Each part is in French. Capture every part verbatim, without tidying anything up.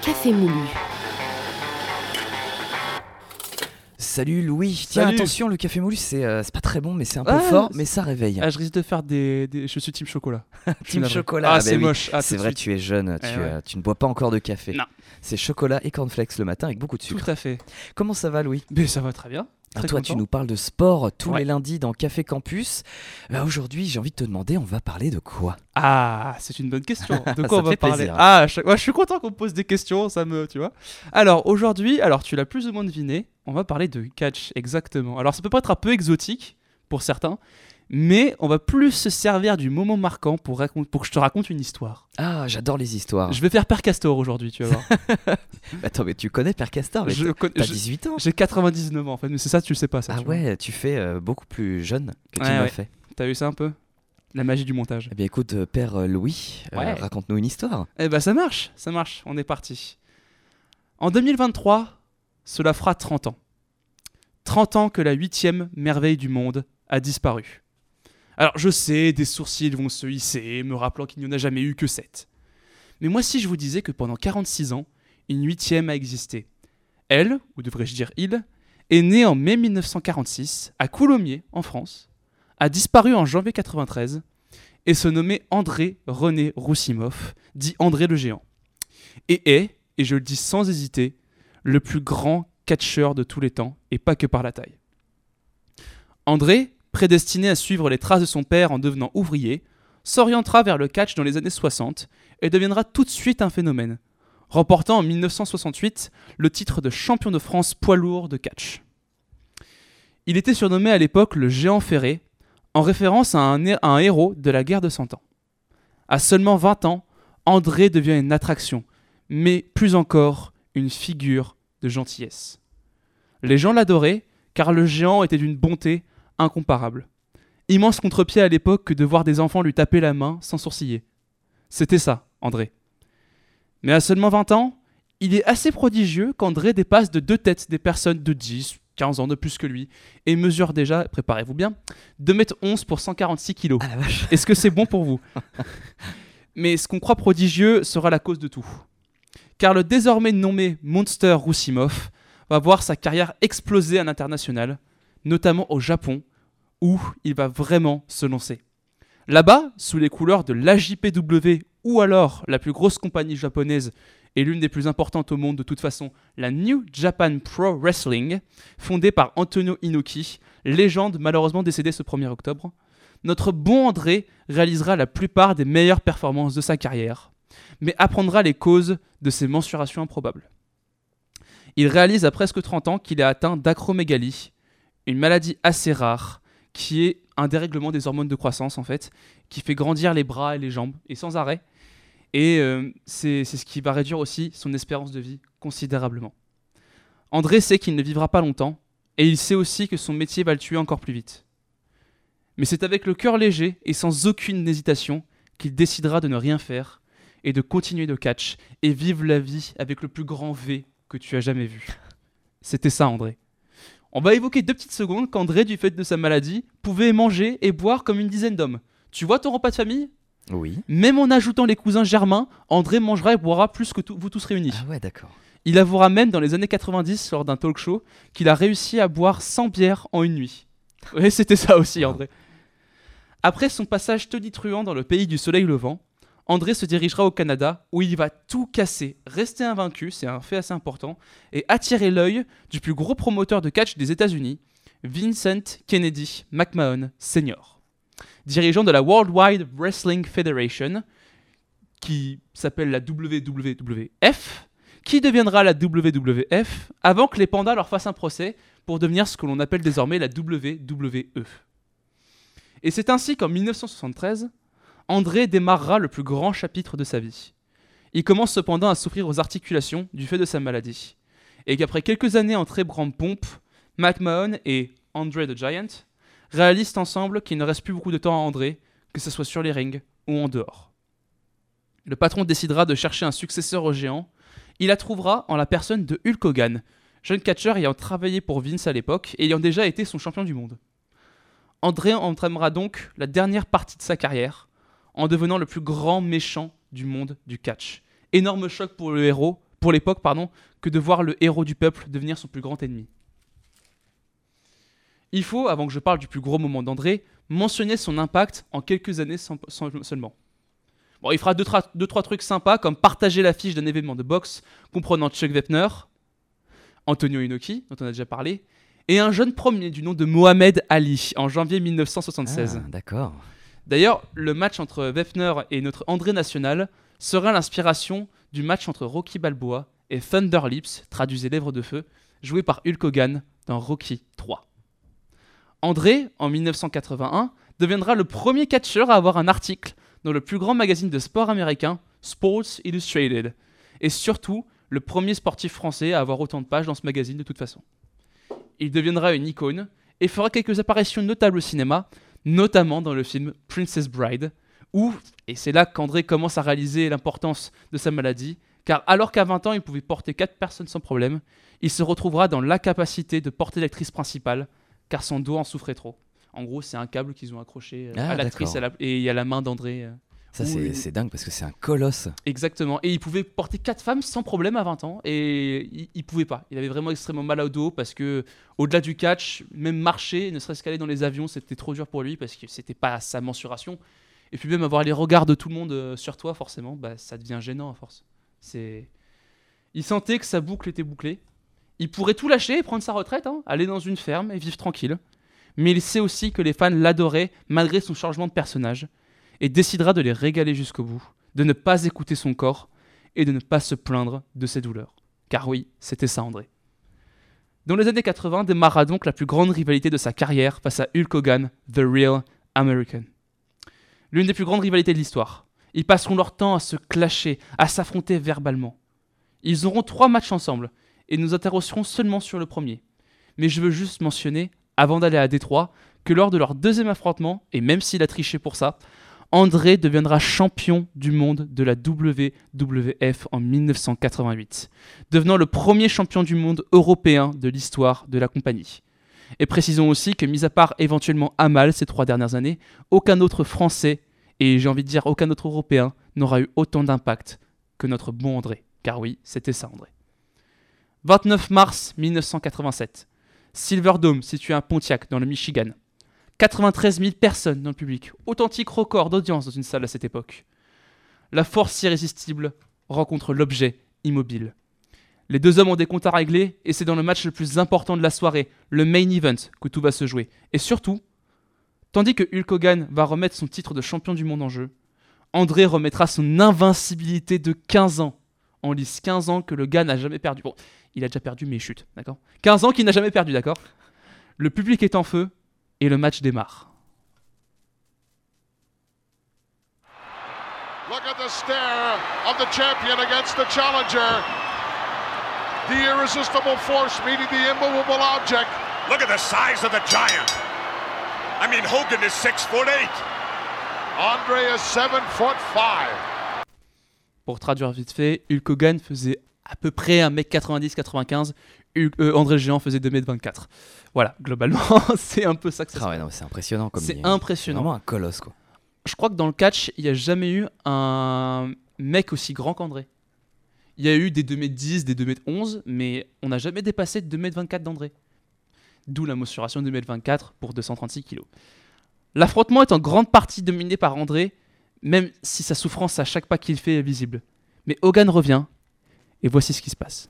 café moulu. Salut Louis, tiens Salut. attention, le café moulu c'est, euh, c'est pas très bon mais c'est un peu Ah, fort c'est- mais ça réveille. Ah, je risque de faire des, des... Je suis team chocolat. Team navré. chocolat, Ah, bah c'est oui. moche. Ah, C'est tout de vrai, suite. tu es jeune, tu, Eh ouais. euh, tu ne bois pas encore de café. Non. C'est chocolat et cornflakes le matin avec beaucoup de Tout sucre. à fait. Comment ça va Louis? Mais ça va très bien. Alors Très toi content. tu nous parles de sport tous Ouais. les lundis dans Café Campus. Bah, aujourd'hui j'ai envie de te demander, on va parler de quoi? Ah, c'est une bonne question. De Ça quoi on va fait parler? plaisir. Ah, à chaque- ouais, je suis content qu'on me pose des questions, ça me, tu vois. Alors aujourd'hui, alors tu l'as plus ou moins deviné, on va parler de catch exactement. Alors ça peut paraître un peu exotique pour certains, mais on va plus se servir du moment marquant pour, racon- pour que je te raconte une histoire. Ah, j'adore les histoires. Je vais faire Père Castor aujourd'hui, tu vas voir. Attends, mais tu connais Père Castor, mais Je t'as- con- t'as je- dix-huit ans. J'ai quatre-vingt-dix-neuf ans en fait, mais c'est ça, tu le sais pas ça. Ah tu vois. ouais, tu fais euh, beaucoup plus jeune que tu Ouais, m'as ouais. fait. T'as vu ça un peu? La magie du montage. Eh bien écoute, euh, Père euh, Louis, euh, Ouais. raconte-nous une histoire. Eh ben ça marche, ça marche, on est parti. En deux mille vingt-trois, cela fera trente ans. trente ans que la huitième merveille du monde a disparu. Alors je sais, des sourcils vont se hisser, me rappelant qu'il n'y en a jamais eu que sept. Mais moi si je vous disais que pendant quarante-six ans, une huitième a existé. Elle, ou devrais-je dire il, est née en mai mille neuf cent quarante-six, à Coulommiers, en France, a disparu en janvier quatre-vingt-treize, et se nommait André René Roussimov, dit André le Géant. Et est, et je le dis sans hésiter, le plus grand catcheur de tous les temps, et pas que par la taille. André, prédestiné à suivre les traces de son père en devenant ouvrier, s'orientera vers le catch dans les années soixante et deviendra tout de suite un phénomène, remportant en mille neuf cent soixante-huit le titre de champion de France poids lourd de catch. Il était surnommé à l'époque le Géant Ferré, en référence à un, hé- à un héros de la guerre de Cent Ans. À seulement vingt ans, André devient une attraction, mais plus encore une figure de gentillesse. Les gens l'adoraient car le géant était d'une bonté incomparable. Immense contre-pied à l'époque que de voir des enfants lui taper la main sans sourciller. C'était ça, André. Mais à seulement vingt ans, il est assez prodigieux qu'André dépasse de deux têtes des personnes de dix, quinze ans de plus que lui et mesure déjà, préparez-vous bien, deux mètres onze pour cent quarante-six kilos. Ah la vache. Est-ce que c'est bon pour vous? Mais ce qu'on croit prodigieux sera la cause de tout. Car le désormais nommé Monster Roussimov va voir sa carrière exploser à l'international, notamment au Japon, où il va vraiment se lancer. Là-bas, sous les couleurs de l'A J P W, ou alors la plus grosse compagnie japonaise et l'une des plus importantes au monde de toute façon, la New Japan Pro Wrestling, fondée par Antonio Inoki, légende malheureusement décédée ce premier octobre, notre bon André réalisera la plupart des meilleures performances de sa carrière, mais apprendra les causes de ses mensurations improbables. Il réalise à presque trente ans qu'il est atteint d'acromégalie, une maladie assez rare, qui est un dérèglement des hormones de croissance en fait, qui fait grandir les bras et les jambes, et sans arrêt, et euh, c'est, c'est ce qui va réduire aussi son espérance de vie considérablement. André sait qu'il ne vivra pas longtemps, et il sait aussi que son métier va le tuer encore plus vite. Mais c'est avec le cœur léger et sans aucune hésitation qu'il décidera de ne rien faire et de continuer de catch et vivre la vie avec le plus grand V que tu as jamais vu. C'était ça, André. On va évoquer deux petites secondes qu'André, du fait de sa maladie, pouvait manger et boire comme une dizaine d'hommes. Tu vois ton repas de famille? Oui. Même en ajoutant les cousins germains, André mangera et boira plus que tout- vous tous réunis. Ah ouais, d'accord. Il avouera même dans les années quatre-vingt-dix, lors d'un talk show, qu'il a réussi à boire cent bières en une nuit. Oui, c'était ça aussi, André. Après son passage tonitruant dans le pays du soleil levant, André se dirigera au Canada où il va tout casser, rester invaincu, c'est un fait assez important, et attirer l'œil du plus gros promoteur de catch des États-Unis, Vincent Kennedy McMahon Senior, dirigeant de la Worldwide Wrestling Federation, qui s'appelle la W W W F, qui deviendra la W W F avant que les pandas leur fassent un procès pour devenir ce que l'on appelle désormais la W W E. Et c'est ainsi qu'en mille neuf cent soixante-treize, André démarrera le plus grand chapitre de sa vie. Il commence cependant à souffrir aux articulations du fait de sa maladie, et qu'après quelques années en très grande pompe, McMahon et André the Giant réalisent ensemble qu'il ne reste plus beaucoup de temps à André, que ce soit sur les rings ou en dehors. Le patron décidera de chercher un successeur au géant. Il la trouvera en la personne de Hulk Hogan, jeune catcheur ayant travaillé pour Vince à l'époque et ayant déjà été son champion du monde. André entamera donc la dernière partie de sa carrière en devenant le plus grand méchant du monde du catch. Énorme choc pour le héros, pour l'époque, pardon, que de voir le héros du peuple devenir son plus grand ennemi. Il faut, avant que je parle du plus gros moment d'André, mentionner son impact en quelques années sans, sans, seulement. Bon, il fera deux, tra- deux, trois trucs sympas, comme partager l'affiche d'un événement de boxe comprenant Chuck Wepner, Antonio Inoki, dont on a déjà parlé, et un jeune premier du nom de Mohamed Ali, en janvier dix-neuf cent soixante-seize. Ah, d'accord. D'ailleurs, le match entre Wepner et notre André national sera l'inspiration du match entre Rocky Balboa et Thunder Lips, traduisez Lèvres de Feu, joué par Hulk Hogan dans Rocky trois. André, en dix-neuf cent quatre-vingt-un, deviendra le premier catcheur à avoir un article dans le plus grand magazine de sport américain, Sports Illustrated, et surtout le premier sportif français à avoir autant de pages dans ce magazine de toute façon. Il deviendra une icône et fera quelques apparitions notables au cinéma, notamment dans le film Princess Bride, où, et c'est là qu'André commence à réaliser l'importance de sa maladie, car alors qu'à vingt ans il pouvait porter quatre personnes sans problème, il se retrouvera dans l'incapacité de porter l'actrice principale, car son dos en souffrait trop. En gros, c'est un câble qu'ils ont accroché euh, Ah, à l'actrice à la- et il y a la main d'André. euh, Ça, où c'est, il- c'est dingue parce que c'est un colosse. Exactement. Et il pouvait porter quatre femmes sans problème à vingt ans. Et il, il pouvait pas. Il avait vraiment extrêmement mal au dos parce que, au-delà du catch, même marcher, ne serait-ce qu'aller dans les avions, c'était trop dur pour lui parce que c'était pas sa mensuration. Et puis même avoir les regards de tout le monde euh, sur toi, forcément, bah, ça devient gênant à force. C'est... Il sentait que sa boucle était bouclée. Il pourrait tout lâcher et prendre sa retraite, hein, aller dans une ferme et vivre tranquille. Mais il sait aussi que les fans l'adoraient malgré son changement de personnage et décidera de les régaler jusqu'au bout, de ne pas écouter son corps et de ne pas se plaindre de ses douleurs. Car oui, c'était ça André. Dans les années quatre-vingts démarra donc la plus grande rivalité de sa carrière face à Hulk Hogan, The Real American. L'une des plus grandes rivalités de l'histoire. Ils passeront leur temps à se clasher, à s'affronter verbalement. Ils auront trois matchs ensemble et nous intéresserons seulement sur le premier. Mais je veux juste mentionner, avant d'aller à Détroit, que lors de leur deuxième affrontement, et même s'il a triché pour ça, André deviendra champion du monde de la W W F en dix-neuf cent quatre-vingt-huit, devenant le premier champion du monde européen de l'histoire de la compagnie. Et précisons aussi que, mis à part éventuellement Amal ces trois dernières années, aucun autre Français, et j'ai envie de dire aucun autre Européen, n'aura eu autant d'impact que notre bon André. Car oui, c'était ça André. vingt-neuf mars dix-neuf cent quatre-vingt-sept. Silverdome, situé à Pontiac, dans le Michigan. quatre-vingt-treize mille personnes dans le public. Authentique record d'audience dans une salle à cette époque. La force irrésistible rencontre l'objet immobile. Les deux hommes ont des comptes à régler et c'est dans le match le plus important de la soirée, le main event, que tout va se jouer. Et surtout, tandis que Hulk Hogan va remettre son titre de champion du monde en jeu, André remettra son invincibilité de quinze ans en lice. quinze ans que le gars n'a jamais perdu. Bon, il a déjà perdu, mais il chute, d'accord ? quinze ans qu'il n'a jamais perdu, d'accord ? Le public est en feu et le match démarre. Look at the stare of the champion against the challenger. The irresistible force meeting the immovable object. Look at the size of the giant. I mean, Hogan is six foot eight. Andre is seven foot five. Pour traduire vite fait, Hulk Hogan faisait à peu près un mètre quatre-vingt-dix quatre-vingt-quinze, Hulk, euh, André le Géant faisait deux mètres vingt-quatre. Voilà, globalement, c'est un peu ça que ça Ah se ouais, non, c'est impressionnant comme C'est il est- impressionnant. C'est vraiment un colosse, quoi. Je crois que dans le catch, il n'y a jamais eu un mec aussi grand qu'André. Il y a eu des deux mètres dix, des deux mètres onze, mais on n'a jamais dépassé deux mètres vingt-quatre d'André. D'où la mensuration deux mètres vingt-quatre pour deux cent trente-six kilos. L'affrontement est en grande partie dominé par André, même si sa souffrance à chaque pas qu'il fait est visible. Mais Hogan revient, et voici ce qui se passe.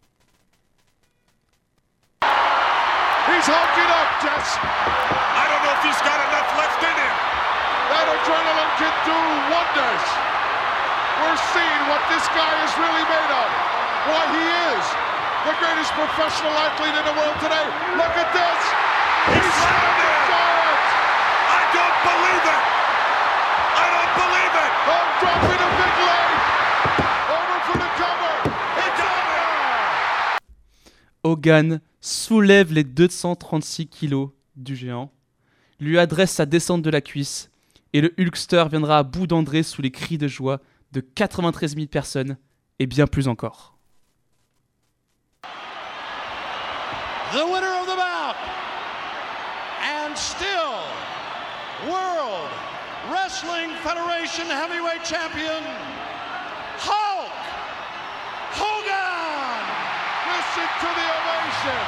He's hulking up, Jess. I don't know if he's got enough left in him. That adrenaline can do wonders. We're seeing what this guy is really made of. What he is. The greatest professional athlete in the world today. Look at this. He's He's slammed the it. giant. I don't believe it. I don't believe it. Oh, dropping a big leg. Over for the cover. It's over. Hogan soulève les deux cent trente-six kilos du géant, lui adresse sa descente de la cuisse, et le Hulkster viendra à bout d'André sous les cris de joie de quatre-vingt-treize mille personnes, et bien plus encore. The winner of the bout, and still World Wrestling Federation Heavyweight Champion, Hulk Hogan! listen to the ovation.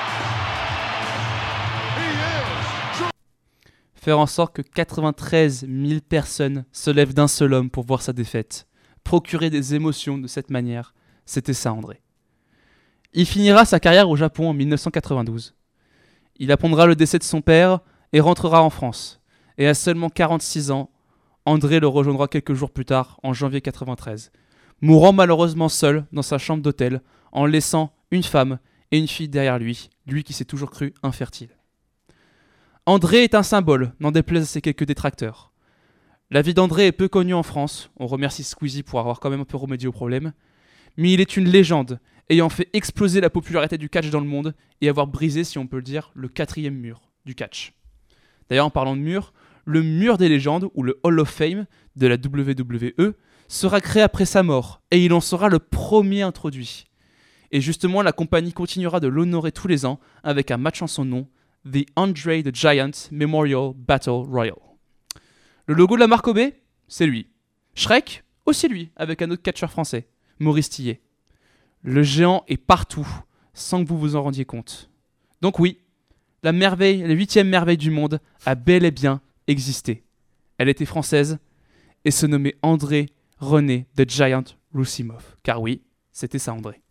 He is true. Faire en sorte que quatre-vingt-treize mille personnes se lèvent d'un seul homme pour voir sa défaite. Procurer des émotions de cette manière, c'était ça André. Il finira sa carrière au Japon en mille neuf cent quatre-vingt-douze. Il apprendra le décès de son père et rentrera en France. Et à seulement quarante-six ans, André le rejoindra quelques jours plus tard, en janvier quatre-vingt-treize, mourant malheureusement seul dans sa chambre d'hôtel, en laissant une femme et une fille derrière lui, lui qui s'est toujours cru infertile. André est un symbole, n'en déplaise à ses quelques détracteurs. La vie d'André est peu connue en France, on remercie Squeezie pour avoir quand même un peu remédié au problème, mais il est une légende, ayant fait exploser la popularité du catch dans le monde et avoir brisé, si on peut le dire, le quatrième mur du catch. D'ailleurs, en parlant de mur, le mur des légendes, ou le Hall of Fame de la W W E, sera créé après sa mort, et il en sera le premier introduit. Et justement, la compagnie continuera de l'honorer tous les ans avec un match en son nom, The Andre the Giant Memorial Battle Royal. Le logo de la marque O B, c'est lui. Shrek, aussi lui, avec un autre catcheur français, Maurice Tillet. Le géant est partout, sans que vous vous en rendiez compte. Donc oui, la merveille, la huitième merveille du monde a bel et bien existé. Elle était française et se nommait André René the Giant Roussimoff. Car oui, c'était ça André.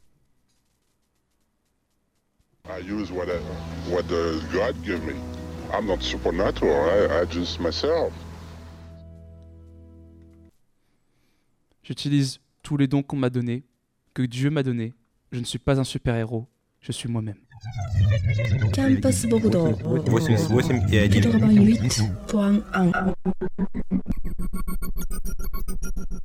I use what, I, what the God give me. I'm not supernatural, I, I just myself. J'utilise tous les dons qu'on m'a donnés, que Dieu m'a donnés. Je ne suis pas un super-héros, je suis moi-même. Campus Bordeaux. восемьдесят восемь и один. quatre-vingt-huit point un.